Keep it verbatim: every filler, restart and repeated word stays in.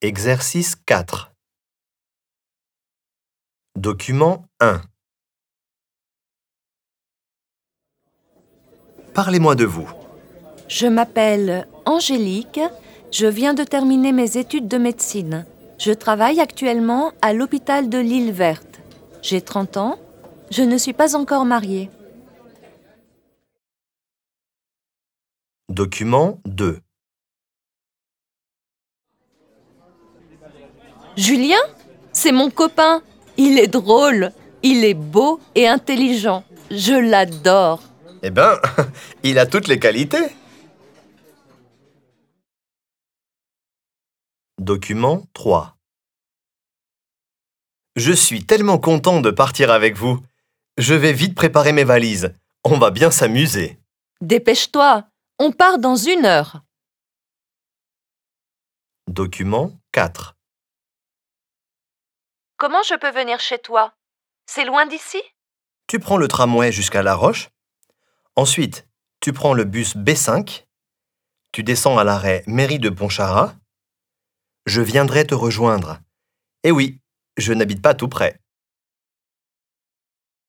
Exercice quatre. Document un. Parlez-moi de vous. Je m'appelle Angélique, je viens de terminer mes études de médecine. Je travaille actuellement à l'hôpital de l'Île Verte. J'ai trente ans, je ne suis pas encore mariée. Document deux. Julien, c'est mon copain. Il est drôle, il est beau et intelligent. Je l'adore. Eh ben, il a toutes les qualités. Document trois. Je suis tellement content de partir avec vous. Je vais vite préparer mes valises. On va bien s'amuser. Dépêche-toi, on part dans une heure. Document quatre. Comment je peux venir chez toi? C'est loin d'ici? Tu prends le tramway jusqu'à La Roche. Ensuite, tu prends le bus B cinq. Tu descends à l'arrêt Mairie de Pontcharrat. Je viendrai te rejoindre. Eh oui, je n'habite pas tout près.